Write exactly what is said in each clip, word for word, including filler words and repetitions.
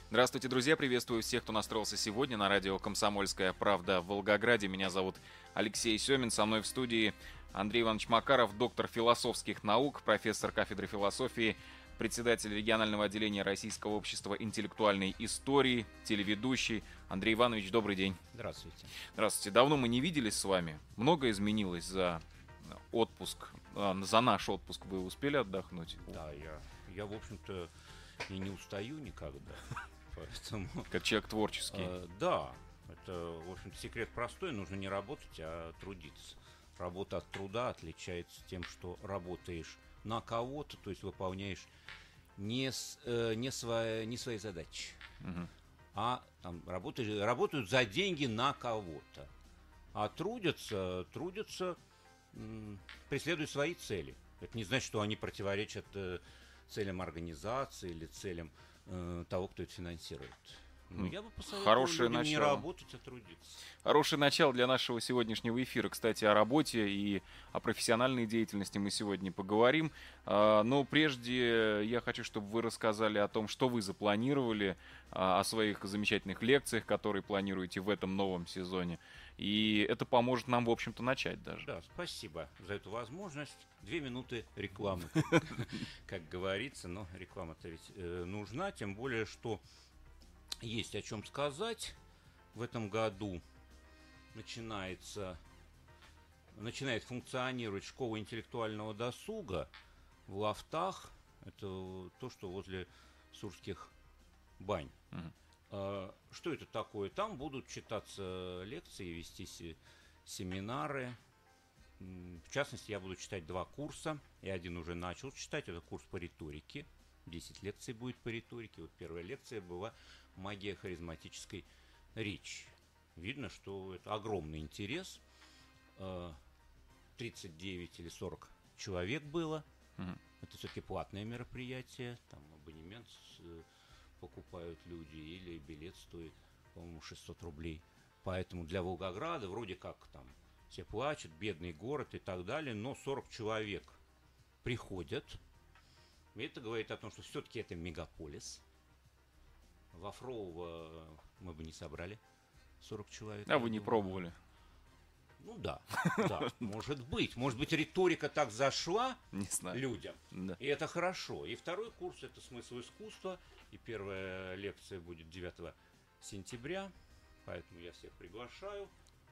Здравствуйте, друзья! Приветствую всех, кто настроился сегодня на радио «Комсомольская правда» в Волгограде. Меня зовут Алексей Семин. Со мной в студии Андрей Иванович Макаров, доктор философских наук, профессор кафедры философии, председатель регионального отделения Российского общества интеллектуальной истории, телеведущий. Андрей Иванович, добрый день. Здравствуйте. Здравствуйте. Давно мы не виделись с вами. Многое изменилось за отпуск. За наш отпуск вы успели отдохнуть? Да, я, я в общем-то, и не устаю никогда. Поэтому, как человек творческий. Э, да, это, в общем-то, секрет простой. Нужно не работать, а трудиться. Работа от труда отличается тем, что работаешь на кого-то, то есть выполняешь не, с, э, не, свои, не свои задачи, угу. а там, работаешь, работают за деньги на кого-то. А трудятся, трудятся, м, преследуя свои цели. Это не значит, что они противоречат э, целям организации или целям э, того, кто это финансирует. Ну, я бы посоветовал Хорошее людям не начало. работать, а трудиться. Хорошее начало для нашего сегодняшнего эфира. Кстати, о работе и о профессиональной деятельности мы сегодня поговорим. Но прежде я хочу, чтобы вы рассказали о том, что вы запланировали, о своих замечательных лекциях, которые планируете в этом новом сезоне. И это поможет нам, в общем-то, начать даже. Да, спасибо за эту возможность. Две минуты рекламы, как говорится. Но реклама-то ведь нужна, тем более, что есть о чем сказать. В этом году начинается, начинает функционировать школа интеллектуального досуга в Лафтах. Это то, что возле Сурских бань. Uh-huh. А, что это такое? Там будут читаться лекции, вестись семинары. В частности, я буду читать два курса. И один уже начал читать. Это курс по риторике. десять лекций будет по риторике. Вот первая лекция была «Магия харизматической речи». Видно, что это огромный интерес. тридцать девять или сорок человек было. Угу. Это все-таки платное мероприятие. Там абонемент покупают люди или билет стоит, по-моему, шестьсот рублей. Поэтому для Волгограда вроде как там все плачут, бедный город и так далее. Но сорок человек приходят. И это говорит о том, что все-таки это мегаполис. Во Фролово мы бы не собрали сорок человек. А вы не пробовали? Ну да, да, может быть. Может быть, риторика так зашла не знаю. людям. Да. И это хорошо. И второй курс — это смысл искусства. И первая лекция будет девятого сентября. Поэтому я всех приглашаю.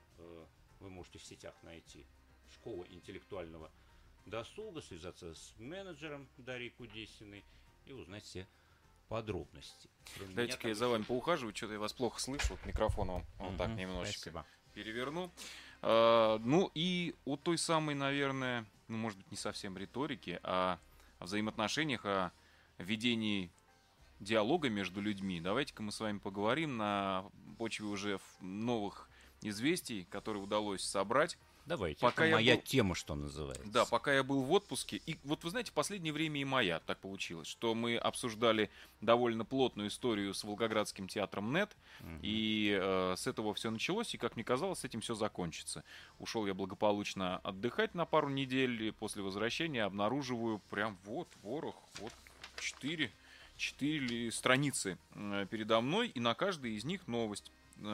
Вы можете в сетях найти «Школа интеллектуального досуга», связаться с менеджером Дарьей Кудесиной и узнать все подробности. Дайте-ка я за вами поухаживаю, что-то я вас плохо слышу, вот микрофон вам вот так немножечко Спасибо. переверну. А, ну и о той самой, наверное, ну может быть не совсем риторике, а о взаимоотношениях, о ведении диалога между людьми. Давайте-ка мы с вами поговорим на почве уже новых известий, которые удалось собрать. Давайте, пока это моя был... тема, что называется. Да, пока я был в отпуске. И вот вы знаете, в последнее время и моя так получилось, что мы обсуждали довольно плотную историю с Волгоградским театром НЭТ. Угу. И э, с этого все началось, и, как мне казалось, с этим все закончится. Ушел я благополучно отдыхать на пару недель, и после возвращения обнаруживаю прям вот ворох, вот четыре, четыре страницы э, передо мной, и на каждой из них новость.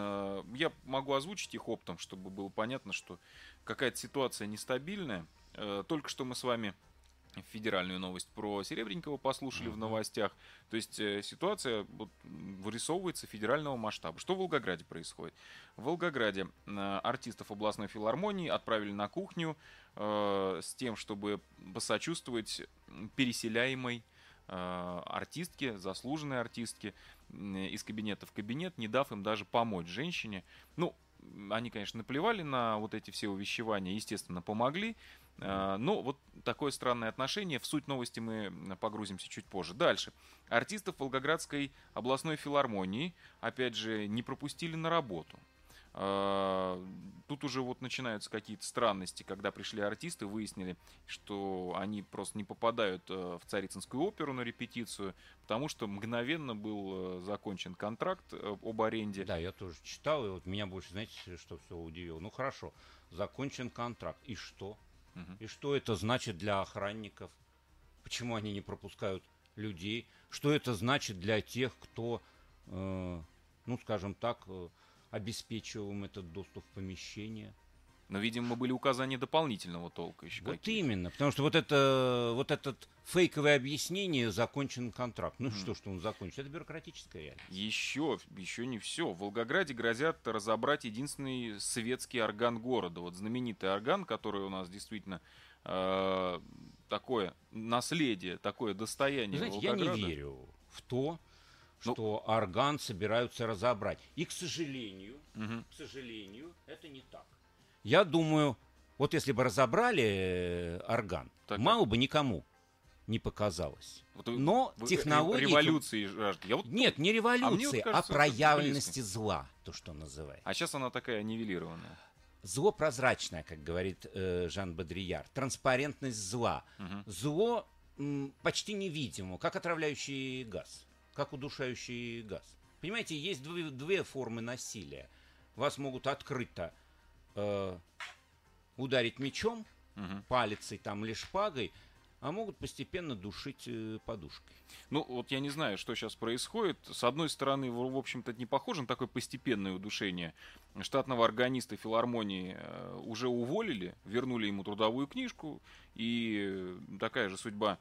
Я могу озвучить их оптом, чтобы было понятно, что какая-то ситуация нестабильная. Только что мы с вами федеральную новость про Серебренникова послушали uh-huh. в новостях. То есть ситуация вот вырисовывается федерального масштаба. Что в Волгограде происходит? В Волгограде артистов областной филармонии отправили на кухню э, с тем, чтобы посочувствовать переселяемой артистки, заслуженной артистки из кабинета в кабинет, не дав им даже помочь женщине. Ну, они, конечно, наплевали на вот эти все увещевания, естественно, помогли. Но вот такое странное отношение. В суть новости мы погрузимся чуть позже. Дальше. Артистов Волгоградской областной филармонии, опять же, не пропустили на работу. Тут уже вот начинаются какие-то странности, когда пришли артисты, выяснили, что они просто не попадают в Царицынскую оперу на репетицию, потому что мгновенно был закончен контракт об аренде. Да, я тоже читал, и вот меня больше, знаете, что все удивило. Ну хорошо, закончен контракт, и что? Угу. И что это значит для охранников? Почему они не пропускают людей? Что это значит для тех, кто э, ну, скажем так, э, обеспечиваем этот доступ в помещение. Но, видимо, были указания дополнительного толка еще Вот какие-то. именно, потому что вот, это, вот этот фейковое объяснение закончен контракт. Ну Мгм. что, что он закончен? Это бюрократическая реальность. Еще, еще не все. В Волгограде грозят разобрать единственный светский орган города. Вот знаменитый орган, который у нас действительно э, такое наследие, такое достояние Вы знаете, я Волгограда. не верю в то, Ну- что орган собираются разобрать. И, к сожалению, Мгм. к сожалению, это не так. Я думаю, вот если бы разобрали э, орган, Так, мало бы никому не показалось. Вот вы- Но вы технологии... революции жаждете. Я вот Нет, не А мне революции, вот а, кажется, это проявленности зла, то, что называется. А сейчас она такая нивелированная. Зло прозрачное, как говорит э, Жан Бодрияр. Транспарентность зла. Мгм. Зло м, почти невидимо, как отравляющий газ, как удушающий газ. Понимаете, есть две, две формы насилия. Вас могут открыто э, ударить мечом, Мгм. палицей там или шпагой, а могут постепенно душить э, подушкой. Ну, вот я не знаю, что сейчас происходит. С одной стороны, в в общем-то, это не похоже на такое постепенное удушение. Штатного органиста филармонии э, уже уволили, вернули ему трудовую книжку, и э, такая же судьба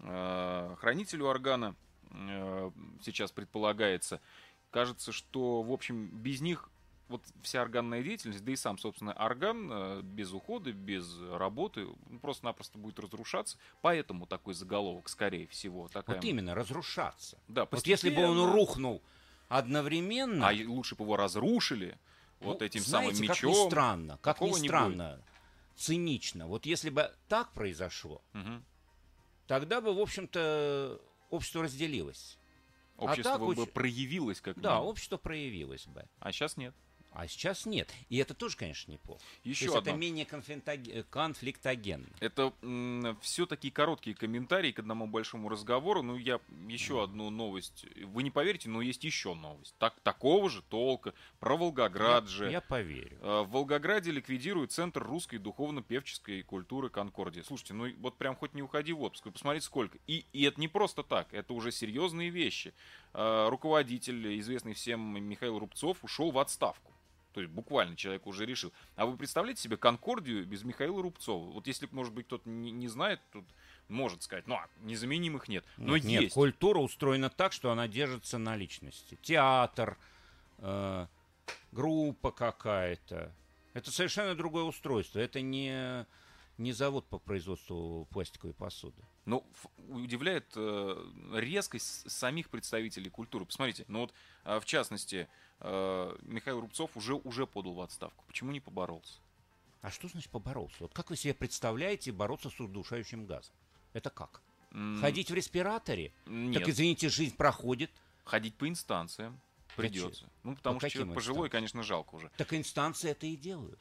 э, хранителю органа э, сейчас предполагается. Кажется, что, в общем, без них вот вся органная деятельность, да и сам, собственно, орган э, без ухода, без работы ну, просто-напросто будет разрушаться. Поэтому такой заголовок, скорее всего. Такая... Вот именно, разрушаться. Да, Вот если бы он постепенно. рухнул одновременно... А и лучше бы его разрушили вот ну, этим знаете, самым как мечом. ни странно, как ни Такого не странно, цинично. Вот если бы так произошло, Мгм. тогда бы, в общем-то, общество разделилось. Общество так бы очень- проявилось как Да, минимум. общество проявилось бы. А сейчас нет. А сейчас нет. И это тоже, конечно, неплохо. Еще То есть одно. это менее конфликтоге- конфликтогенно. Это все такие короткие комментарии к одному большому разговору. Ну, я еще одну новость. Вы не поверите, но есть еще новость. Так, такого же толка. Про Волгоград я, же. я поверю. Э, В Волгограде ликвидируют Центр русской духовно-певческой культуры «Конкордия». Слушайте, ну вот прям хоть не уходи в отпуск, вы посмотрите сколько. И, и это не просто так, это уже серьезные вещи. Э, Руководитель, известный всем Михаил Рубцов, ушел в отставку. То есть буквально человек уже решил. А вы представляете себе «Конкордию» без Михаила Рубцова? Вот если, может быть, кто-то не, не знает, тут может сказать, ну, а незаменимых нет. Но нет, нет, есть. культура устроена так, что она держится на личности. Театр, э, группа какая-то. Это совершенно другое устройство. Это не, не завод по производству пластиковой посуды. Ну, ф- удивляет э, резкость с- самих представителей культуры. Посмотрите, ну вот, э, в частности, э, Михаил Рубцов уже, уже подал в отставку. Почему не поборолся? А что значит побороться? Вот как вы себе представляете бороться с удушающим газом? Это как? М, Ходить в респираторе? Нет, Так, извините, жизнь проходит. ходить по инстанциям придется. Ну, потому По что человек каким пожилой, инстанциям? конечно, жалко уже. Так инстанции это и делают.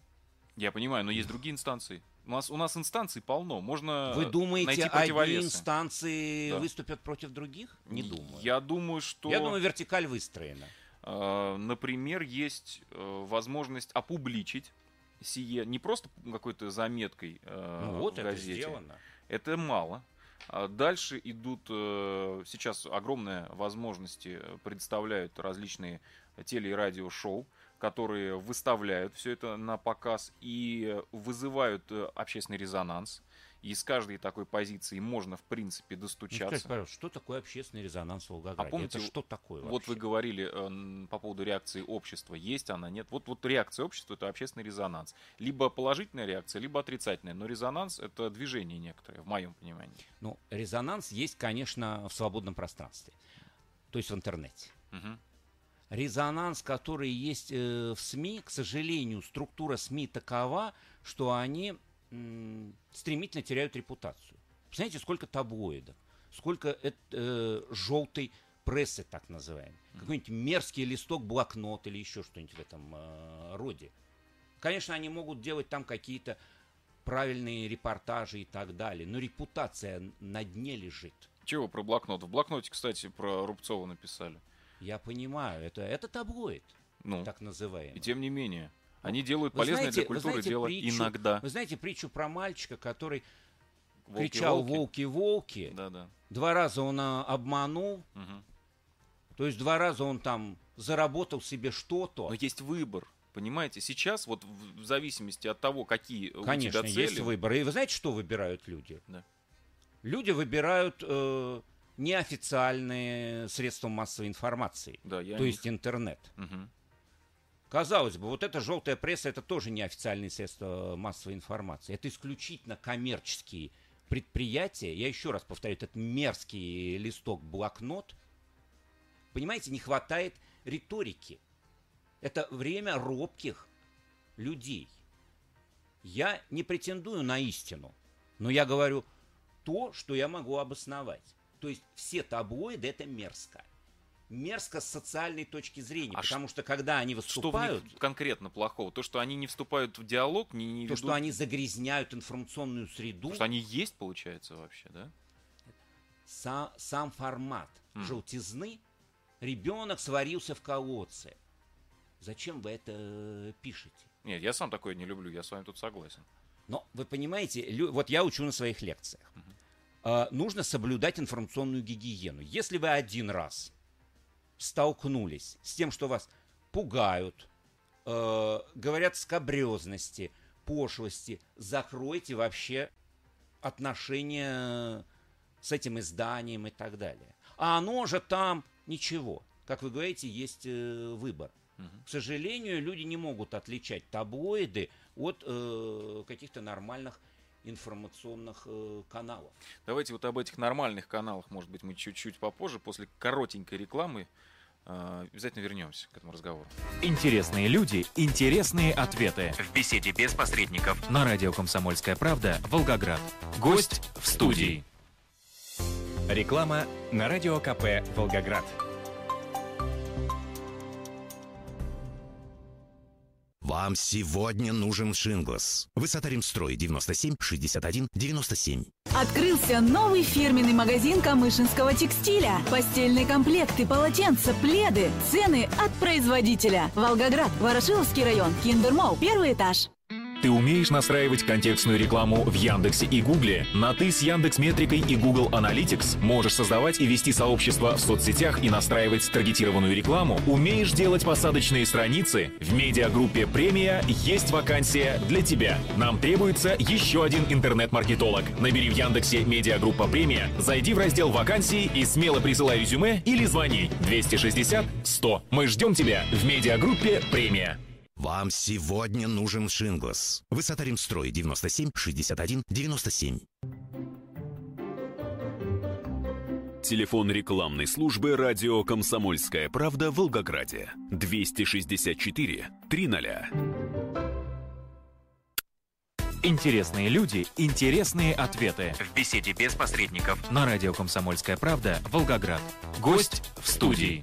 Я понимаю, но есть другие инстанции. У нас, у нас инстанций полно. Можно Вы э, думаете, найти одни противовесы. инстанции Да. выступят против других? Не думаю. Я думаю, что... Я думаю, вертикаль выстроена. Э, Например, есть э, возможность опубличить сие не просто какой-то заметкой э, Ну вот в это газете. сделано. Это мало. А дальше идут э, сейчас огромные возможности предоставляют различные теле- и радиошоу, которые выставляют все это на показ и вызывают э, общественный резонанс. И с каждой такой позиции можно, в принципе, Ну, достучаться. скажите, пожалуйста, что такое общественный резонанс в Волгограде? А помните, это что такое Вот вы вообще? говорили э, н- по поводу реакции общества. Есть она, нет? Вот, вот реакция общества — это общественный резонанс. Либо положительная реакция, либо отрицательная. Но резонанс — это движение некоторое, в моем понимании. Ну, резонанс есть, конечно, в свободном пространстве. То есть в интернете. Мгм. Резонанс, который есть э, в СМИ, к сожалению, структура СМИ такова, что они м, стремительно теряют репутацию. Посмотрите, сколько таблоидов, сколько э, э, желтой прессы, так называемой. Какой-нибудь мерзкий листок, блокнот или еще что-нибудь в этом э, роде. Конечно, они могут делать там какие-то правильные репортажи и так далее, но репутация на дне лежит. Чего про блокнот? В блокноте, кстати, про Рубцова написали. Я понимаю, это, это таблоид, Ну, так называемый. и тем не менее. Они делают Вы полезное знаете- для вы культуры знаете дело притчу- иногда. Вы знаете притчу про мальчика, который Волки-волки. кричал «волки, волки». Да-да. Два раза он а, обманул, Мгм. То есть два раза он там заработал себе что-то. Но есть выбор. Понимаете, сейчас вот в зависимости от того, какие Конечно, у тебя цели... есть выбор. И вы знаете, что выбирают люди? Да. Люди выбирают э, неофициальные средства массовой информации, Да, я то не... есть интернет. Угу. Казалось бы, вот эта желтая пресса, это тоже неофициальные средства массовой информации. Это исключительно коммерческие предприятия. Я еще раз повторю, этот мерзкий листок-блокнот. Понимаете, не хватает риторики. Это время робких людей. Я не претендую на истину, но я говорю то, что я могу обосновать. То есть все таблоиды – это мерзко. Мерзко с социальной точки зрения, а потому ш... что когда они выступают... Что в них конкретно плохого? То, что они не вступают в диалог, не, не То, ведут... что они загрязняют информационную среду. То, что они есть, получается, вообще, да? Сам, сам формат mm. желтизны. Ребенок сварился в колодце. Зачем вы это пишете? Нет, я сам такое не люблю, я с вами тут согласен. Но вы понимаете, лю... вот я учу на своих лекциях. Uh-huh. А, нужно соблюдать информационную гигиену. Если вы один раз столкнулись с тем, что вас пугают, э, говорят скабрезности, пошлости, закройте вообще отношения с этим изданием и так далее. А оно же там ничего. Как вы говорите, есть э, выбор. К сожалению, люди не могут отличать таблоиды от э, каких-то нормальных информационных э, каналов. Давайте вот об этих нормальных каналах, может быть, мы чуть-чуть попозже, после коротенькой рекламы, э, обязательно вернемся к этому разговору. Интересные люди, интересные ответы. В беседе без посредников. На радио «Комсомольская правда», Волгоград. Гость в студии. Реклама на радио КП «Волгоград». Вам сегодня нужен Шинглас. Высота Римстрой девяносто семь шестьдесят один девяносто семь. Открылся новый фирменный магазин камышинского текстиля. Постельные комплекты, полотенца, пледы. Цены от производителя. Волгоград, Ворошиловский район, Киндер-молл, первый этаж. Ты умеешь настраивать контекстную рекламу в Яндексе и Гугле? На «ты» с Яндекс.Метрикой и Google Analytics можешь создавать и вести сообщества в соцсетях и настраивать таргетированную рекламу? Умеешь делать посадочные страницы? В медиагруппе «Премия» есть вакансия для тебя. Нам требуется еще один интернет-маркетолог. Набери в Яндексе «Медиагруппа Премия», зайди в раздел «Вакансии» и смело присылай резюме или звони двести шестьдесят сто. Мы ждем тебя в медиагруппе «Премия». Вам сегодня нужен Шинглас. Высота Римстрой девяносто семь шестьдесят один девяносто семь. Телефон рекламной службы радио «Комсомольская правда» в Волгограде. двести шестьдесят четыре триста. Интересные люди, интересные ответы. В беседе без посредников. На радио «Комсомольская правда», Волгоград. Гость в студии.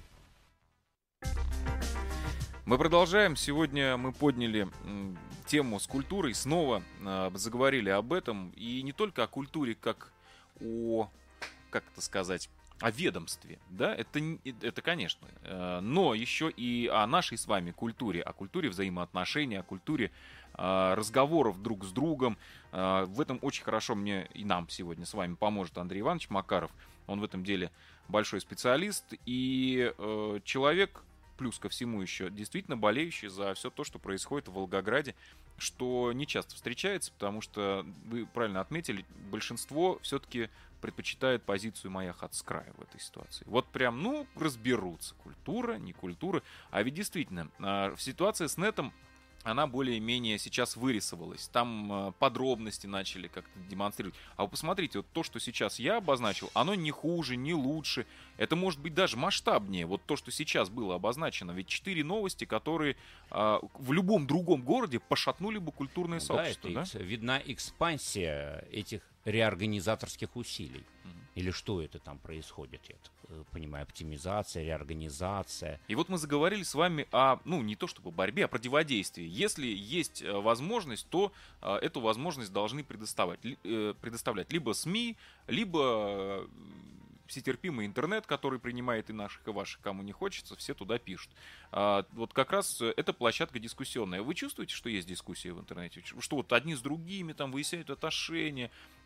Мы продолжаем. Сегодня мы подняли м, тему с культурой, снова э, заговорили об этом. И не только о культуре, как о, как это сказать, о ведомстве. Да? Это, это конечно. Э, но еще и о нашей с вами культуре. О культуре взаимоотношений, о культуре э, разговоров друг с другом. Э, в этом очень хорошо мне и нам сегодня с вами поможет Андрей Иванович Макаров. Он в этом деле большой специалист. И э, человек... плюс ко всему еще действительно болеющий за все то, что происходит в Волгограде, что не часто встречается, потому что, вы правильно отметили, большинство все-таки предпочитает позицию «моя хата с краю» в этой ситуации. Вот прям, ну, разберутся, культура, не культура. А ведь действительно, ситуация с нетом, она более-менее сейчас вырисовалась. Там подробности начали как-то демонстрировать. А вы посмотрите, вот то, что сейчас я обозначил, оно не хуже, не лучше. Это может быть даже масштабнее. Вот то, что сейчас было обозначено. Ведь четыре новости, которые а, в любом другом городе пошатнули бы культурное ну, сообщество. Да, это, да? Видна экспансия этих реорганизаторских усилий. Угу. Или что это там происходит, я так понимаю, оптимизация, реорганизация. И вот мы заговорили с вами о, ну, не то чтобы борьбе, а противодействии. Если есть возможность, то эту возможность должны предоставлять, предоставлять либо СМИ, либо всетерпимый интернет, который принимает и наших, и ваших, кому не хочется, все туда пишут. Вот как раз эта площадка дискуссионная. Вы чувствуете, что есть дискуссия в интернете? Что вот одни с другими там выясняют отношения,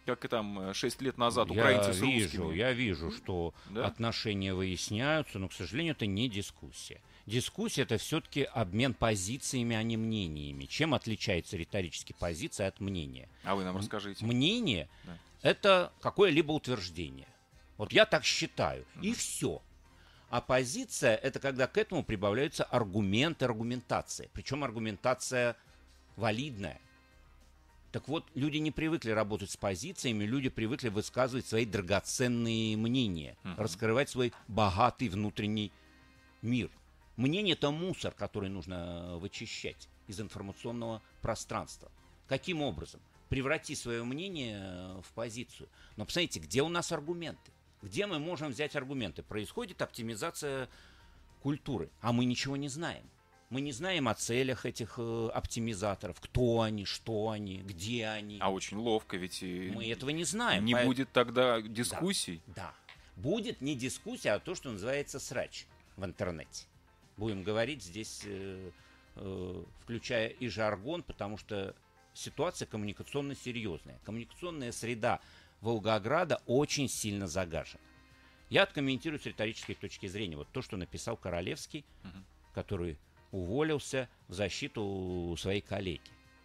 как и там шесть лет назад я украинцы с вижу, русскими. Я вижу, что да? отношения выясняются, но, к сожалению, это не дискуссия. Дискуссия – это все-таки обмен позициями, а не мнениями. Чем отличается риторически позиция от мнения? А вы нам расскажите. Мнение да. – это какое-либо утверждение. Вот я так считаю, mm-hmm. и все. А позиция – это когда к этому прибавляются аргументы, аргументация. Причем аргументация валидная. Так вот, люди не привыкли работать с позициями, люди привыкли высказывать свои драгоценные мнения, uh-huh. раскрывать свой богатый внутренний мир. Мнение – это мусор, который нужно вычищать из информационного пространства. Каким образом? Преврати свое мнение в позицию. Но посмотрите, где у нас аргументы? Где мы можем взять аргументы? Происходит оптимизация культуры, а мы ничего не знаем. Мы не знаем о целях этих э, оптимизаторов, кто они, что они, где они. А очень ловко, ведь и мы этого не знаем. Не поэтому... будет тогда дискуссий. Да, да. Будет не дискуссия, а то, что называется срач в интернете. Будем говорить здесь, э, э, включая и жаргон, потому что ситуация коммуникационно серьезная. Коммуникационная среда Волгограда очень сильно загажена. Я откомментирую с риторической точки зрения. Вот то, что написал Королевский, угу. который уволился в защиту своей коллеги.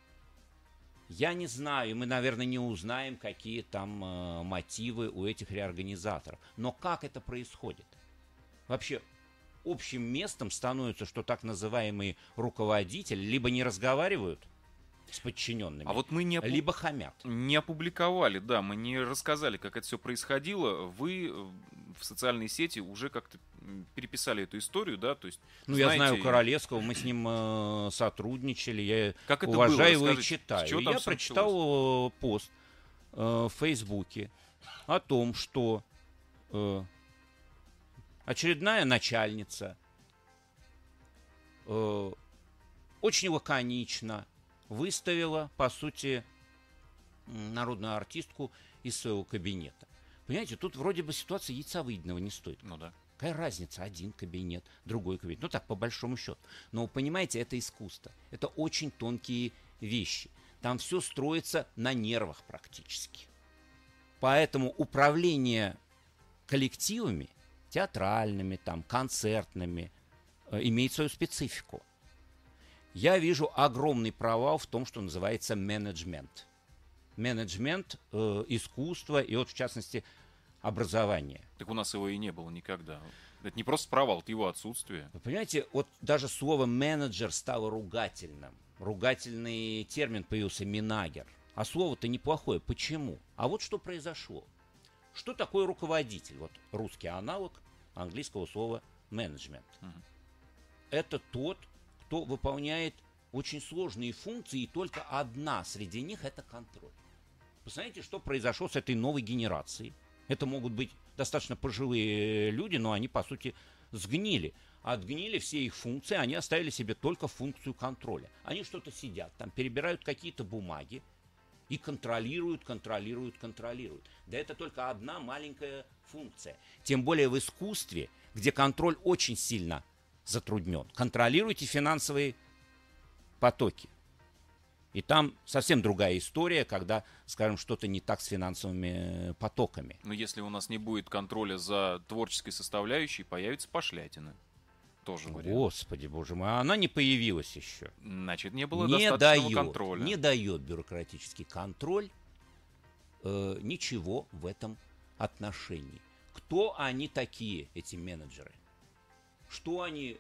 Я не знаю, мы, наверное, не узнаем, какие там э, мотивы у этих реорганизаторов. Но как это происходит? Вообще, общим местом становится, что так называемые руководители либо не разговаривают с подчиненными, а вот мы не опу... либо хамят. Не опубликовали, да, мы не рассказали, как это все происходило. Вы в социальной сети уже как-то переписали эту историю, да, то есть. Ну, знаете... я знаю Королевского, мы с ним э, сотрудничали, я как это уважаю было? его и читаю. Я прочитал началось? пост э, в Фейсбуке о том, что э, очередная начальница э, очень лаконично выставила, по сути, народную артистку из своего кабинета. Понимаете, тут вроде бы ситуация яйца выеденного не стоит. Ну да. Какая разница? Один кабинет, другой кабинет. Ну так, по большому счету. Но вы понимаете, это искусство. Это очень тонкие вещи. Там все строится на нервах практически. Поэтому управление коллективами, театральными, там, концертными, э, имеет свою специфику. Я вижу огромный провал в том, что называется менеджмент. Менеджмент, э, искусство и вот, в частности, образование. Так у нас его и не было никогда. Это не просто провал, это его отсутствие. Вы понимаете, вот даже слово менеджер стало ругательным. Ругательный термин появился менагер. А слово-то неплохое. Почему? А вот что произошло. Что такое руководитель? Вот русский аналог английского слова менеджмент. Угу. Это тот, кто выполняет очень сложные функции, и только одна среди них – это контроль. Посмотрите, что произошло с этой новой генерацией. Это могут быть достаточно пожилые люди, но они, по сути, сгнили. Отгнили все их функции, они оставили себе только функцию контроля. Они что-то сидят, там перебирают какие-то бумаги и контролируют, контролируют, контролируют. Да это только одна маленькая функция. Тем более в искусстве, где контроль очень сильно затруднен. Контролируйте финансовые потоки. И там совсем другая история, когда, скажем, что-то не так с финансовыми потоками. Но если у нас не будет контроля за творческой составляющей, появится пошлятина. Тоже вариант. Господи, боже мой, а она не появилась еще. Значит, не было не достаточного дает, контроля. Не дает бюрократический контроль э, ничего в этом отношении. Кто они такие, эти менеджеры? Что они?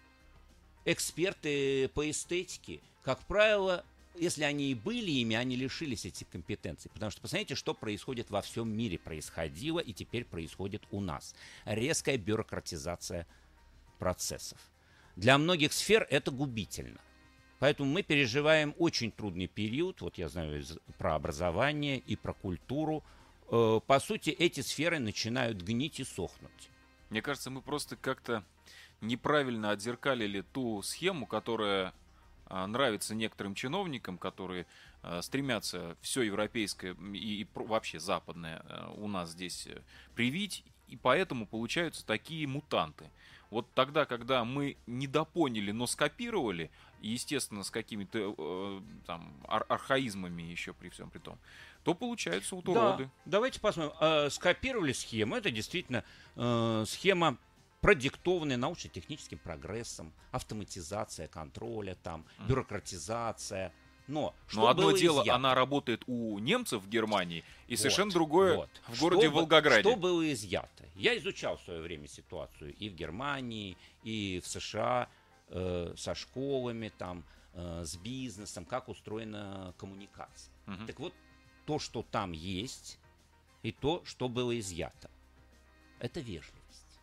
Эксперты по эстетике? Как правило, если они и были ими, они лишились этих компетенций. Потому что посмотрите, что происходит во всем мире. Происходило и теперь происходит у нас. Резкая бюрократизация процессов. Для многих сфер это губительно. Поэтому мы переживаем очень трудный период. Вот я знаю про образование и про культуру. По сути, эти сферы начинают гнить и сохнуть. Мне кажется, мы просто как-то неправильно отзеркалили ту схему, которая а, нравится некоторым чиновникам, которые а, стремятся все европейское и, и вообще западное а, у нас здесь привить, и поэтому получаются такие мутанты. Вот тогда, когда мы недопоняли, но скопировали, и, естественно, с какими-то э, там ар- архаизмами еще при всем при том, то получаются вот Да, уроды. давайте посмотрим. Э, скопировали схему. Это действительно э, схема, продиктованная научно-техническим прогрессом, автоматизация контроля, там, Мгм. бюрократизация. Но что Но одно было дело, изъято? она работает у немцев в Германии, и Вот, совершенно другое вот. в городе Что бы- Волгограде. Что было изъято? Я изучал в свое время ситуацию и в Германии, и в США, э, со школами, там, э, с бизнесом, как устроена коммуникация. Мгм. Так вот, то, что там есть, и то, что было изъято, это вежливость.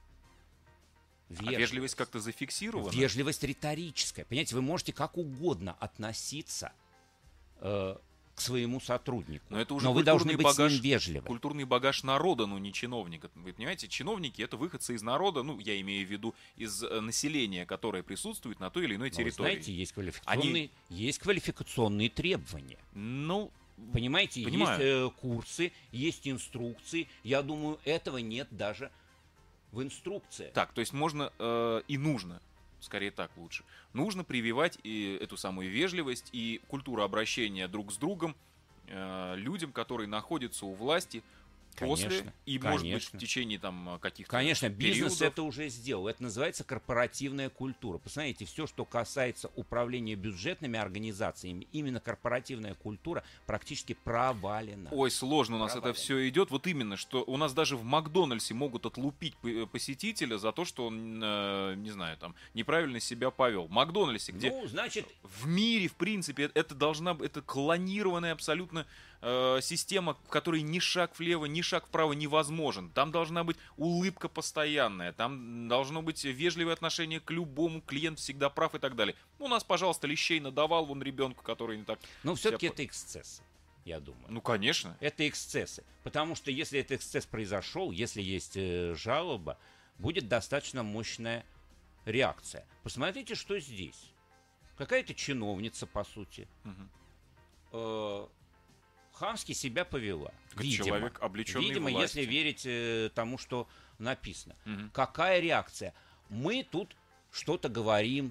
А вежливость как-то зафиксирована? Вежливость риторическая. Понимаете, вы можете как угодно относиться э, к своему сотруднику, Но это уже но вы должны культурный быть с ним багаж- вежливы. Культурный багаж народа, ну не чиновника. Вы понимаете, чиновники — это выходцы из народа, ну я имею в виду из э, населения, которое присутствует на той или иной Но вы территории. знаете, есть квалификационные, есть квалификационные требования. Ну, Понимаете, Понимаю. есть э, курсы, есть инструкции. Я думаю, этого нет даже в инструкции. так, то есть можно э, и нужно, скорее так лучше, нужно прививать и эту самую вежливость и культуру обращения друг с другом э, людям, которые находятся у власти после Конечно, и, может быть, конечно. в течение там каких-то Конечно, бизнес периодов. это уже сделал. Это называется корпоративная культура. Посмотрите, все, что касается управления бюджетными организациями, именно корпоративная культура практически провалена. Ой, сложно у нас Провалено. это все идет. Вот именно, что у нас даже в Макдональдсе могут отлупить п- посетителя за то, что он, э, не знаю, там, неправильно себя повел. В Макдональдсе, где Ну, значит, в мире, в принципе, это должна быть, это клонированная абсолютно э, система, в которой ни шаг влево, ни шаг вправо невозможен. Там должна быть улыбка постоянная, там должно быть вежливое отношение к любому, клиент всегда прав и так далее. У нас, пожалуйста, лещей надавал вон ребенку, который не так... но все-таки себя это эксцессы, я думаю. Ну, конечно. Это эксцессы. Потому что если этот эксцесс произошел, если есть э, жалоба, будет достаточно мощная реакция. Посмотрите, что здесь. Какая-то чиновница, по сути, Мгм. э, хамски себя повела. Так Видимо, человек, облеченный видимо, властью. если верить э, тому, что написано. Мгм. Какая реакция? Мы тут что-то говорим,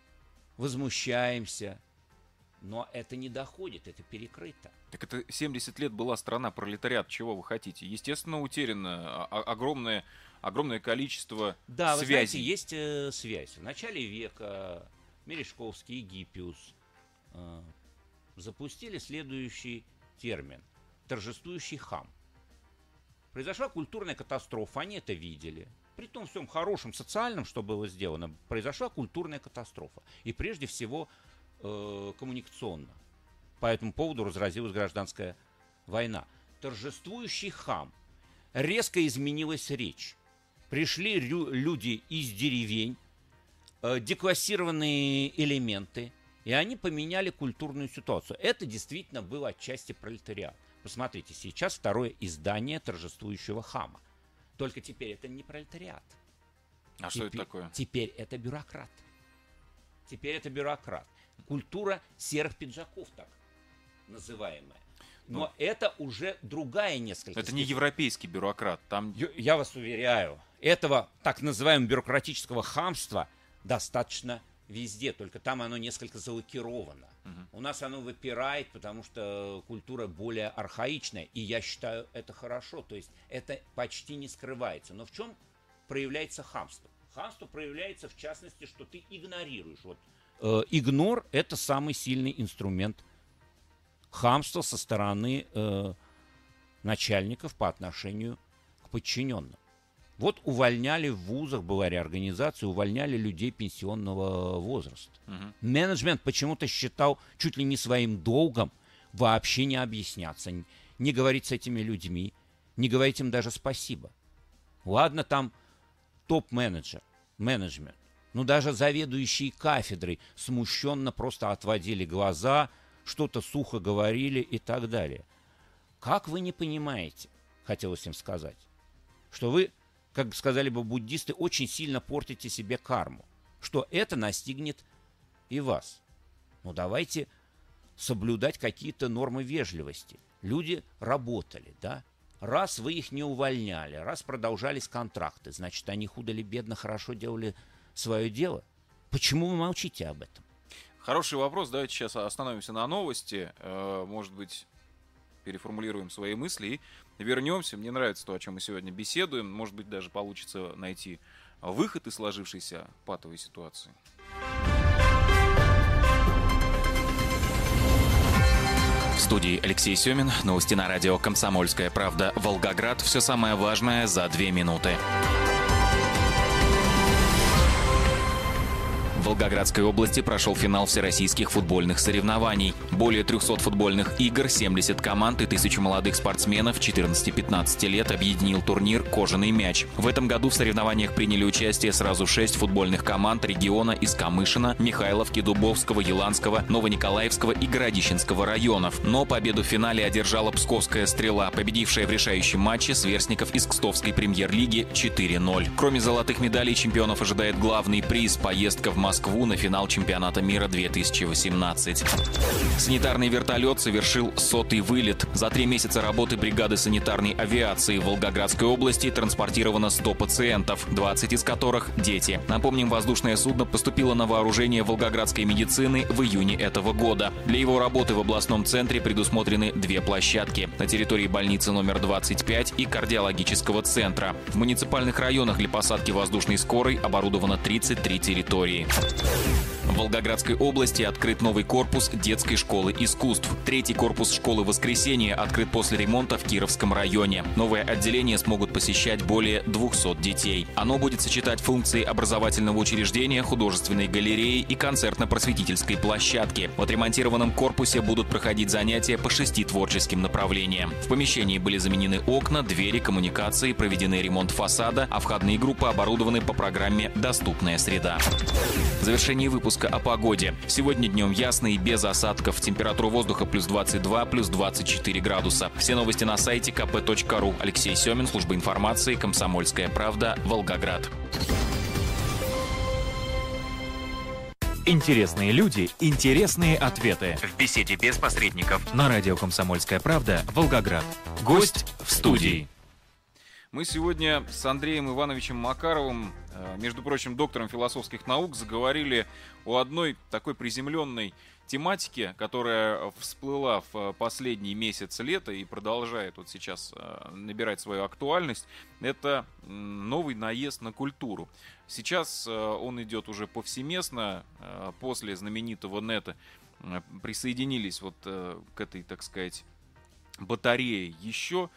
возмущаемся, но это не доходит, это перекрыто. Так это семьдесят лет была страна, пролетариат, чего вы хотите? Естественно, утеряно о- огромное, огромное количество Да, вы связей. знаете, есть э, связь. В начале века Мережковский и Гиппиус э, запустили следующий термин – торжествующий хам. Произошла культурная катастрофа, они это видели. При том всем хорошем социальном, что было сделано, произошла культурная катастрофа. И прежде всего э, коммуникационно. По этому поводу разразилась гражданская война. Торжествующий хам. Резко изменилась речь. Пришли рю- люди из деревень, э, деклассированные элементы, и они поменяли культурную ситуацию. Это действительно был отчасти пролетариат. Посмотрите, сейчас второе издание торжествующего хама. Только теперь это не пролетариат. А что это Теперь- такое? Теперь это бюрократ. Теперь это бюрократ. Культура серых пиджаков, так называемая. Но Ну, это уже другая несколько. Это не специ- европейский бюрократ. Там Ю- Я вас уверяю, этого так называемого бюрократического хамства достаточно везде, только там оно несколько залакировано. Мгм. У нас оно выпирает, потому что культура более архаичная, и я считаю это хорошо, то есть это почти не скрывается. Но в чем проявляется хамство? Хамство проявляется в частности, что ты игнорируешь. Вот, э, игнор – это самый сильный инструмент хамства со стороны э, начальников по отношению к подчиненным. Вот увольняли в вузах, была реорганизация, увольняли людей пенсионного возраста. Мгм. Менеджмент почему-то считал чуть ли не своим долгом вообще не объясняться, н- не говорить с этими людьми, не говорить им даже спасибо. Ладно, там топ-менеджер, менеджмент, ну даже заведующие кафедрой смущенно просто отводили глаза, что-то сухо говорили и так далее. Как вы не понимаете, хотелось им сказать, что вы, как сказали бы буддисты, очень сильно портите себе карму, что это настигнет и вас. Ну давайте соблюдать какие-то нормы вежливости. Люди работали, да? Раз вы их не увольняли, раз продолжались контракты, значит, они худо ли бедно хорошо делали свое дело. Почему вы молчите об этом? Хороший вопрос. Давайте сейчас остановимся на новости. Э, Может быть, переформулируем свои мысли и вернемся. Мне нравится то, о чем мы сегодня беседуем. Может быть, даже получится найти выход из сложившейся патовой ситуации. В студии Алексей Семин. Новости на радио «Комсомольская правда» Волгоград. Все самое важное за две минуты. В Волгоградской области прошел финал всероссийских футбольных соревнований. Более трехсот футбольных игр, семьдесят команд и тысячу молодых спортсменов четырнадцати-пятнадцати лет объединил турнир «Кожаный мяч». В этом году в соревнованиях приняли участие сразу шесть футбольных команд региона из Камышина, Михайловки, Дубовского, Еланского, Новониколаевского и Городищенского районов. Но победу в финале одержала Псковская «Стрела», победившая в решающем матче сверстников из Кстовской премьер-лиги четыре ноль. Кроме золотых медалей, чемпионов ожидает главный приз – поездка в Москву на финал чемпионата мира две тысячи восемнадцать. Санитарный вертолет совершил сотый вылет. За три месяца работы бригады санитарной авиации в Волгоградской области транспортировано сто пациентов, двадцать из которых – дети. Напомним, воздушное судно поступило на вооружение волгоградской медицины в июне этого года. Для его работы в областном центре предусмотрены две площадки – на территории больницы номер двадцать пять и кардиологического центра. В муниципальных районах для посадки воздушной скорой оборудовано тридцать три территории. В Волгоградской области открыт новый корпус детской школы искусств. Третий корпус школы «Воскресенье» открыт после ремонта в Кировском районе. Новое отделение смогут посещать более двухсот детей. Оно будет сочетать функции образовательного учреждения, художественной галереи и концертно-просветительской площадки. В отремонтированном корпусе будут проходить занятия по шести творческим направлениям. В помещении были заменены окна, двери, коммуникации, проведены ремонт фасада, а входные группы оборудованы по программе «Доступная среда». В завершении выпуска о погоде. Сегодня днем ясно и без осадков. Температура воздуха плюс двадцать два, плюс двадцать четыре градуса. Все новости на сайте ка пэ точка ру. Алексей Семин, служба информации, «Комсомольская правда», Волгоград. Интересные люди, интересные ответы. В беседе без посредников. На радио «Комсомольская правда», Волгоград. Гость в студии. Мы сегодня с Андреем Ивановичем Макаровым, между прочим, доктором философских наук, заговорили о одной такой приземленной тематике, которая всплыла в последний месяц лета и продолжает вот сейчас набирать свою актуальность. Это новый наезд на культуру. Сейчас он идет уже повсеместно. После знаменитого НЭТа присоединились вот к этой, так сказать, батарее еще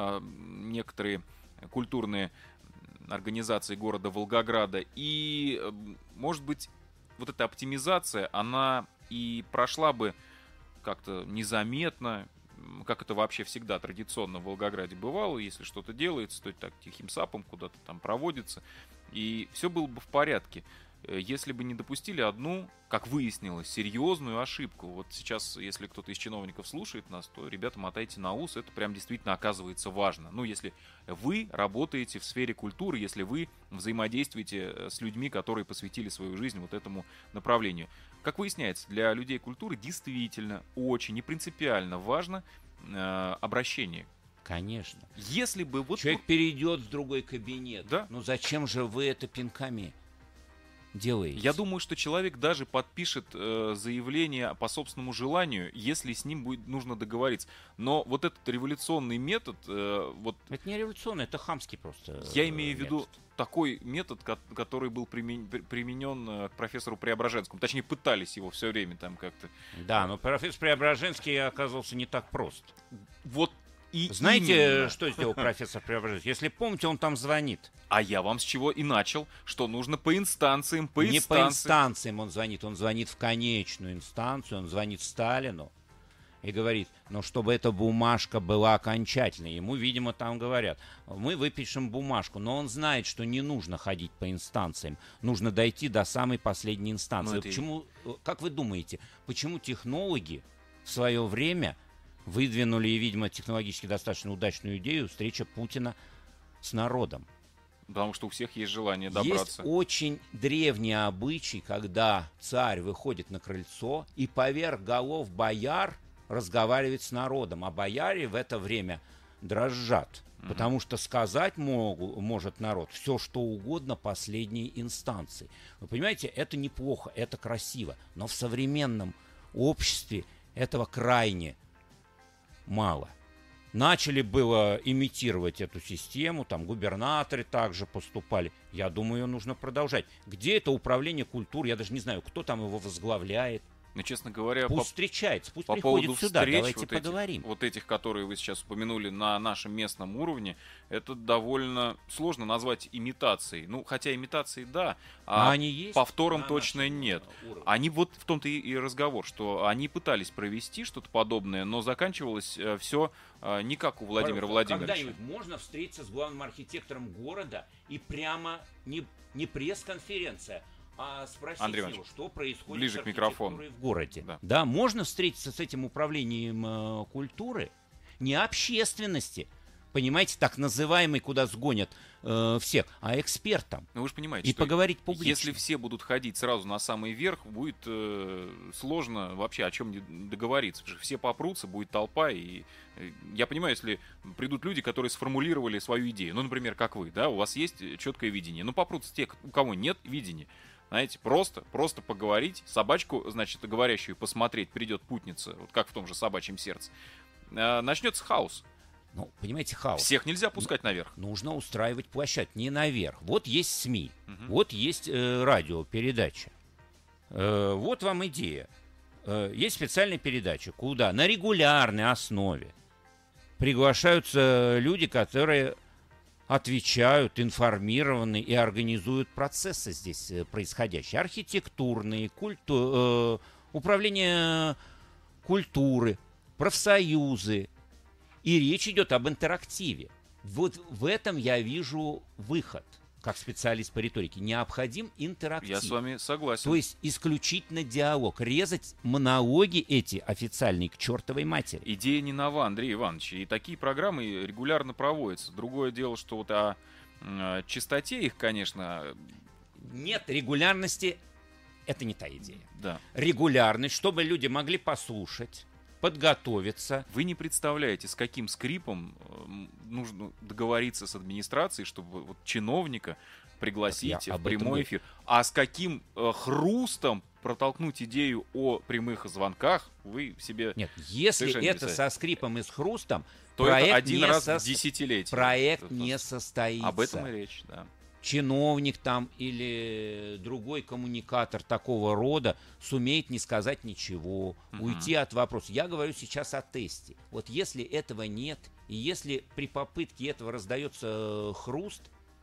некоторые культурные организации города Волгограда. И, может быть, вот эта оптимизация, она и прошла бы как-то незаметно, как это вообще всегда традиционно в Волгограде бывало. Если что-то делается, то так тихим сапом куда-то там проводится, и все было бы в порядке. Если бы не допустили одну, как выяснилось, серьезную ошибку. Вот сейчас, если кто-то из чиновников слушает нас, то, ребята, мотайте на ус, это прям действительно оказывается важно. Ну, если вы работаете в сфере культуры, если вы взаимодействуете с людьми, которые посвятили свою жизнь вот этому направлению. Как выясняется, для людей культуры действительно очень и принципиально важно э, обращение. Конечно. Если бы вот... Человек перейдет в другой кабинет. Да? Ну зачем же вы это пинками делаете? Я думаю, что человек даже подпишет э, заявление по собственному желанию, если с ним будет нужно договориться. Но вот этот революционный метод... Э, вот, это не революционный, это хамский просто. Я имею в метод. виду такой метод, который был применен к профессору Преображенскому. Точнее, пытались его все время там как-то... Да, но профессор Преображенский оказался не так прост. Вот и знаете, именно. Что сделал профессор Преображенский? Если помните, он там звонит. А я вам с чего и начал, что нужно по инстанциям, по Не инстанциям. по инстанциям он звонит, он звонит в конечную инстанцию, он звонит Сталину и говорит, ну, чтобы эта бумажка была окончательной. Ему, видимо, там говорят, мы выпишем бумажку, но он знает, что не нужно ходить по инстанциям, нужно дойти до самой последней инстанции. Ну, это... Почему, как вы думаете, почему технологи в свое время выдвинули, и, видимо, технологически достаточно удачную идею встречи Путина с народом? Потому что у всех есть желание добраться. Есть очень древний обычай, когда царь выходит на крыльцо и поверх голов бояр разговаривает с народом, а бояре в это время дрожат, mm-hmm. потому что сказать могу, может народ все, что угодно последней инстанции. Вы понимаете, это неплохо, это красиво, но в современном обществе этого крайне мало. начали было имитировать эту систему, там губернаторы также поступали. Я думаю, ее нужно продолжать. Где это управление культурой? Я даже не знаю, кто там его возглавляет. Но, честно говоря, пусть по, встречается, пусть по приходит поводу сюда, встреч, давайте вот поговорим. Этих, вот этих, которые вы сейчас упомянули на нашем местном уровне, это довольно сложно назвать имитацией. Ну, хотя имитацией да, а, а они есть повтором точно нет. уровне. Они вот в том-то и, и разговор, что они пытались провести что-то подобное, но заканчивалось э, все э, не как у Владимира Пожалуйста, Владимировича. Когда-нибудь можно встретиться с главным архитектором города и прямо не, не пресс-конференция, а спросить Андрей его, что происходит ближе с к микрофону. архитектурой в городе. Да. Да, можно встретиться с этим управлением э, культуры, не общественности, понимаете, так называемый, куда сгонят э, всех, а экспертам. Ну вы же понимаете, И что поговорить публично. если все будут ходить сразу на самый верх, будет э, сложно вообще о чем договориться. Потому что все попрутся, будет толпа. И э, я понимаю, если придут люди, которые сформулировали свою идею. Ну, например, как вы, да, у вас есть четкое видение. Ну, попрутся те, у кого нет видения. Знаете, просто, просто поговорить, собачку, значит, говорящую посмотреть, придет путница, вот как в том же собачьем сердце. Э, начнется хаос. Ну, понимаете, хаос. Всех нельзя пускать наверх. Нужно устраивать площадку не наверх. Вот есть СМИ, Мгм. вот есть э, радиопередача. Э, вот вам идея. Э, есть специальная передача, куда на регулярной основе приглашаются люди, которые отвечают, информированы и организуют процессы здесь э, происходящие. Архитектурные, культу, э, управление культуры, профсоюзы. И речь идет об интерактиве. Вот в этом я вижу выход, как специалист по риторике. Необходим интерактив. Я с вами согласен. То есть исключительно диалог. Резать монологи эти официальные к чертовой матери. Идея не нова, Андрей Иванович. И такие программы регулярно проводятся. Другое дело, что вот о, о чистоте их, конечно, Нет регулярности, это не та идея. да. Регулярность, чтобы люди могли послушать, подготовиться. Вы не представляете, с каким скрипом э, нужно договориться с администрацией, чтобы вот чиновника пригласить Так я в об этом прямой говорю. эфир. А с каким э, хрустом протолкнуть идею о прямых звонках, вы себе... Нет, если Совершенно это не со скрипом и с хрустом, то проект это один не раз сос- в десятилетие. проект Это- не состоится. Об этом и речь, да. Чиновник там или другой коммуникатор такого рода сумеет не сказать ничего, Мгм. уйти от вопроса. Я говорю сейчас о тесте. Вот если этого нет, и если при попытке этого раздается э, хруст,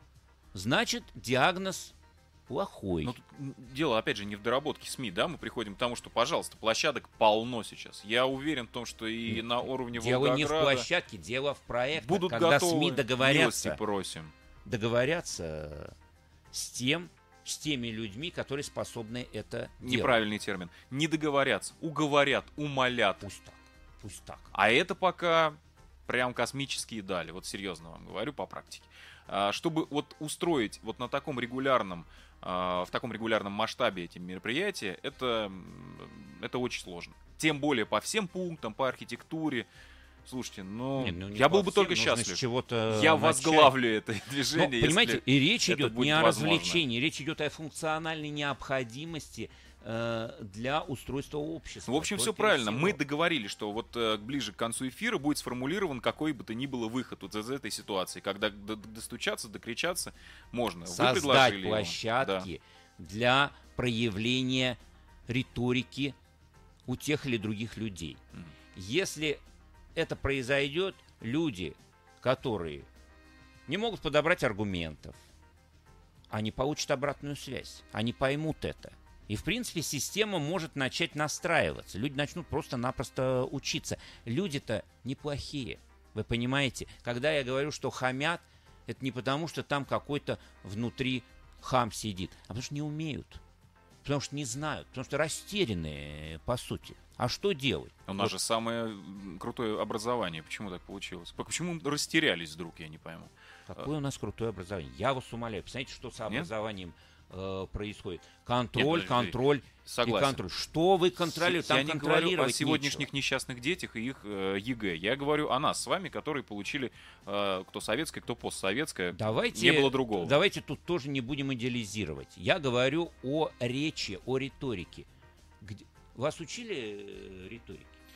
значит диагноз плохой. Но тут м, дело, опять же, не в доработке СМИ, да, мы приходим к тому, что, пожалуйста, площадок полно сейчас. Я уверен в том, что и на уровне Дело не в Волгограда площадке, дело в проектах. будут когда готовы, СМИ милости договорятся, просим. договорятся с тем, с теми людьми, которые способны это делать. Неправильный термин. Не договорятся, уговорят, умолят. Пусть так, пусть так. А это пока прям космические дали, вот серьезно вам говорю по практике. А, Чтобы вот устроить вот на таком регулярном, а, в таком регулярном масштабе эти мероприятия, это, м, это очень сложно. Тем более по всем пунктам, по архитектуре. Слушайте, ну, Не, ну, не я по был бы всем, только нужно с счастлив. чего-то Я начать. возглавлю это Ну, движение, понимаете, если и речь это идет будет не о возможно. развлечении, речь идет о функциональной необходимости э, для устройства общества. Ну, в общем, все Только и правильно. всего. Мы договорились, что вот э, ближе к концу эфира будет сформулирован какой бы то ни было выход вот из этой ситуации, когда д- д- достучаться, докричаться можно. Вы Создать предложили его. площадки для проявления риторики у тех или других людей. Мгм. Если это произойдет, люди, которые не могут подобрать аргументов, они получат обратную связь, они поймут это. И, в принципе, система может начать настраиваться. Люди начнут просто-напросто учиться. Люди-то неплохие, вы понимаете? Когда я говорю, что хамят, это не потому, что там какой-то внутри хам сидит, а потому что не умеют. Потому что не знают, потому что растерянные, по сути. А что делать? У нас же самое м, крутое образование. Почему так получилось? Почему мы растерялись вдруг, я не пойму. Какое у нас крутое образование. Я вас умоляю. Посмотрите, что с Нет? образованием э, происходит. Контроль, Нет, подожди, контроль Согласен. и контроль. Что вы контролируете? Там Я не говорю о контролировать сегодняшних нечего. несчастных детях и их э, ЕГЭ. Я говорю о нас с вами, которые получили э, кто советское, кто постсоветское. Давайте, Не было другого. Давайте тут тоже не будем идеализировать. Я говорю о речи, о риторике. Где... Вас учили э, риторике?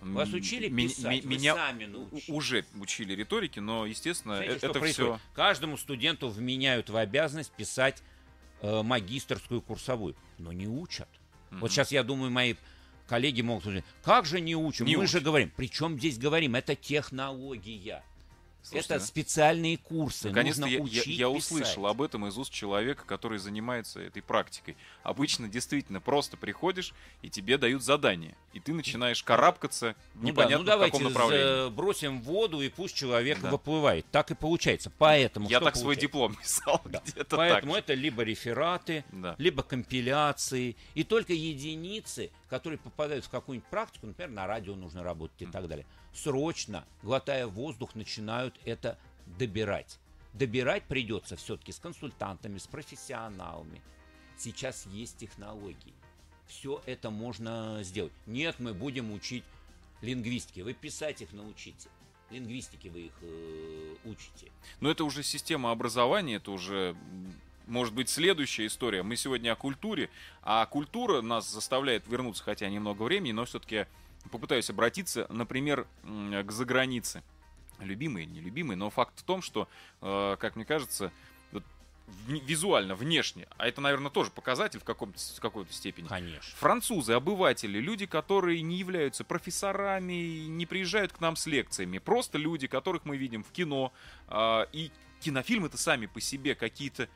Вас учили Ми- писать, ми- вы меня сами у- научились. уже учили риторике, но, естественно, Знаете, э- что это происходит? все... Каждому студенту вменяют в обязанность писать э, магистерскую курсовую, но не учат. Вот сейчас, я думаю, мои коллеги могут сказать, как же не учим? Не Мы же учат. говорим. Причем здесь говорим? Это технология. Слушайте, это ну, специальные курсы. Наконец-то Нужно я, я- учить я писать. услышал об этом из уст человека, который занимается этой практикой. Обычно действительно просто приходишь, и тебе дают задание. И ты начинаешь карабкаться Ну да, непонятно ну в давайте каком направлении. за- бросим в воду, и пусть человек Да. выплывает. Так и получается. Поэтому Я что так свой получается? диплом писал Да. где-то Поэтому так. это либо рефераты, Да. либо компиляции. И только единицы, которые попадают в какую-нибудь практику, например, на радио нужно работать и так далее, срочно, глотая воздух, начинают это добирать. Добирать придется все-таки с консультантами, с профессионалами. Сейчас есть технологии. Все это можно сделать. Нет, мы будем учить лингвистики. Вы писать их научите. Лингвистики вы их э, учите. Но это уже система образования, это уже, м, может быть, следующая история. Мы сегодня о культуре, а культура нас заставляет вернуться, хотя немного времени, но все-таки попытаюсь обратиться, например, м, к загранице. Любимый или нелюбимый, но факт в том, что, э, как мне кажется, вот в- визуально, внешне, а это, наверное, тоже показатель в, каком-то, в какой-то степени. Конечно. Французы, обыватели, люди, которые не являются профессорами, не приезжают к нам с лекциями, просто люди, которых мы видим в кино, э, и кинофильмы-то сами по себе какие-то,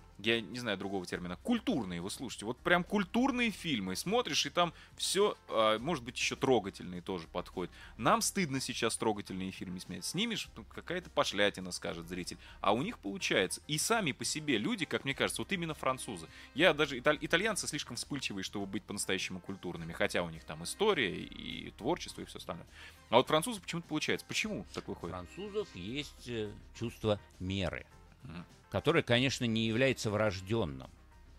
я не знаю другого термина, культурные, вы слушайте, вот прям культурные фильмы, смотришь, и там все, может быть, еще трогательные тоже подходят. Нам стыдно сейчас трогательные фильмы снять. Снимешь, ну, какая-то пошлятина, скажет зритель. А у них получается. И сами по себе люди, как мне кажется, вот именно французы. Я даже, италь- итальянцы слишком вспыльчивые, чтобы быть по-настоящему культурными, хотя у них там история и творчество и все остальное. А вот французы почему-то получается. Почему так У выходит? французов есть э, чувство меры, Мгм. которое, конечно, не является врожденным,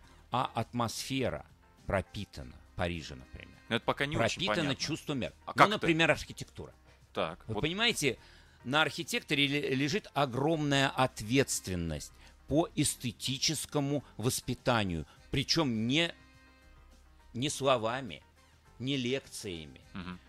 а атмосфера пропитана. Парижа, например. Но это пока не очень пропитана понятно. чувством меры. А Ну, как это? например, архитектура. Так, Вы вот понимаете, на архитекторе ле- лежит огромная ответственность по эстетическому воспитанию. Причем не, не словами, не лекциями. Мгм.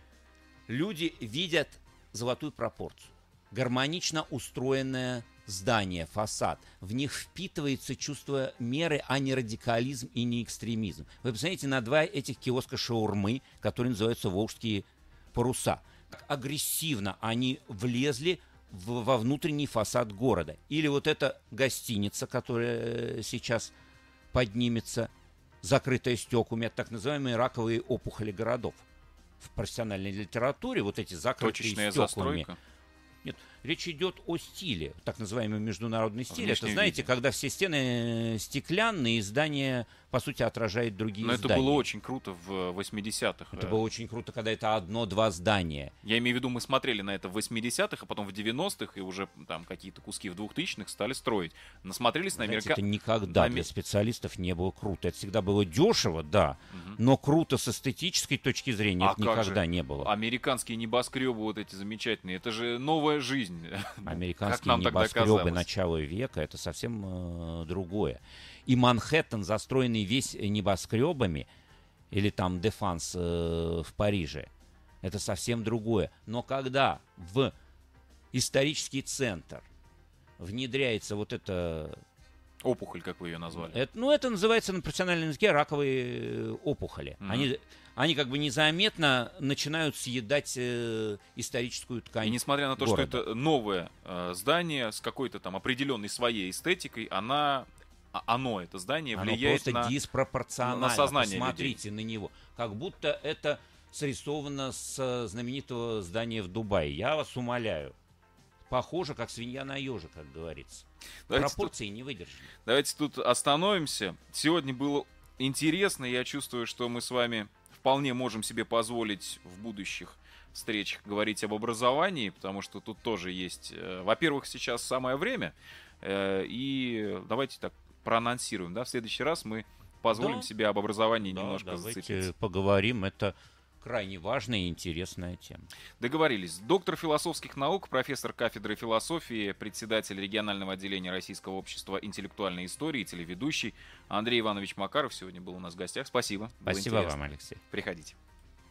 Люди видят золотую пропорцию. Гармонично устроенное здание, фасад. В них впитывается чувство меры, а не радикализм и не экстремизм. Вы посмотрите на два этих киоска шаурмы, которые называются «Волжские паруса». Как агрессивно они влезли в- во внутренний фасад города. Или вот эта гостиница, которая сейчас поднимется, закрытая стеклами, это так называемые раковые опухоли городов. В профессиональной литературе вот эти закрытые точечная стеклами. застройка. Нет, речь идет о стиле, так называемый международный стиль. Внешнем Это, знаете, виде. когда все стены стеклянные, и здание, по сути, отражает другие Но это здания. было очень круто в восьмидесятых. Это было очень круто, когда это одно-два здания. Я имею в виду, мы смотрели на это в восьмидесятых, а потом в девяностых, и уже там какие-то куски в двухтысячных стали строить. Насмотрелись на Знаете, Америка... это никогда на для ме- специалистов не было круто. Это всегда было дешево, да, Мгм. но круто с эстетической точки зрения А это как никогда же? не было. Американские небоскребы вот эти замечательные, это же новая жизнь. Американские Как нам тогда небоскребы казалось. начала века — это совсем э, другое. И Манхэттен, застроенный весь небоскребами, или там Дефанс э, в Париже, это совсем другое. Но когда в исторический центр внедряется вот это... Опухоль, как вы ее назвали. это ну, это называется на профессиональном языке раковые э, опухоли. Мгм. Они, они как бы незаметно начинают съедать э, историческую ткань. И несмотря на то, города. что это новое э, здание с какой-то там определенной своей эстетикой, она, а- оно, это здание, Оно влияет просто на... диспропорционально. на сознание Посмотрите на него. Как будто это срисовано с э, знаменитого здания в Дубае. Я вас умоляю. Похоже, как свинья на ежа, как говорится. Давайте тут- Пропорции не выдержаны. Давайте тут остановимся. Сегодня было интересно. Я чувствую, что мы с вами вполне можем себе позволить в будущих встречах говорить об образовании, потому что тут тоже есть... э, Во-первых, сейчас самое время. э, И давайте так проанонсируем. Да? В следующий раз мы позволим Да. себе об образовании Да, немножко давайте зацепиться. поговорим. Это крайне важная и интересная тема. Договорились. Доктор философских наук, профессор кафедры философии, председатель регионального отделения Российского общества интеллектуальной истории, телеведущий Андрей Иванович Макаров сегодня был у нас в гостях. Спасибо. Было Спасибо интересно. вам, Алексей. Приходите.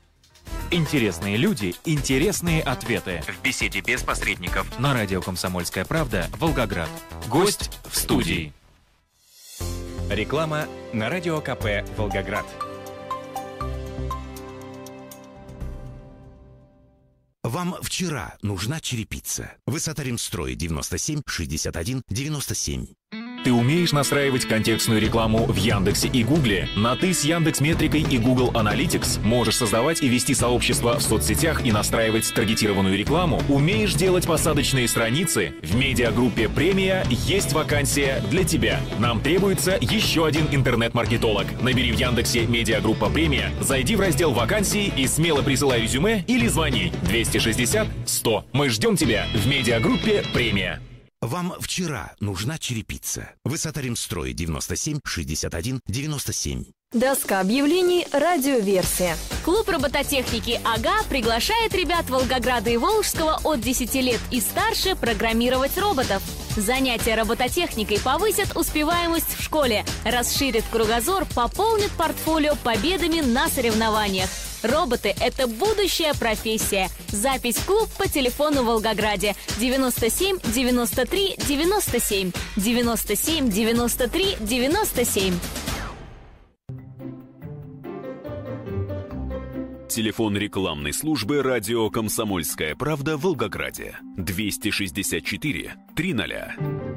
Интересные люди, интересные ответы. В беседе без посредников. На радио «Комсомольская правда» Волгоград. Гость в студии. Реклама на радио ка пэ «Волгоград». Вам вчера нужна черепица. Высота-Ремстрой девяносто семь шестьдесят один девяносто семь. Ты умеешь настраивать контекстную рекламу в Яндексе и Гугле? На «ты» с Яндекс.Метрикой и Google Analytics можешь создавать и вести сообщества в соцсетях и настраивать таргетированную рекламу? Умеешь делать посадочные страницы? В медиагруппе «Премия» есть вакансия для тебя. Нам требуется еще один интернет-маркетолог. Набери в Яндексе «Медиагруппа Премия», зайди в раздел «Вакансии» и смело присылай резюме или звони двести шестьдесят сто. Мы ждем тебя в медиагруппе «Премия». Вам вчера нужна черепица. Высота-Ремстрой девяносто семь шестьдесят один девяносто семь. Доска объявлений «Радиоверсия». Клуб робототехники «Ага» приглашает ребят Волгограда и Волжского от десяти лет и старше программировать роботов. Занятия робототехникой повысят успеваемость в школе, расширят кругозор, пополнят портфолио победами на соревнованиях. Роботы – это будущая профессия. Запись в клуб по телефону в Волгограде девяносто семь девяносто три девяносто семь девяносто семь девяносто три девяносто семь. Телефон рекламной службы радио «Комсомольская правда» в Волгограде. двести шестьдесят четыре триста.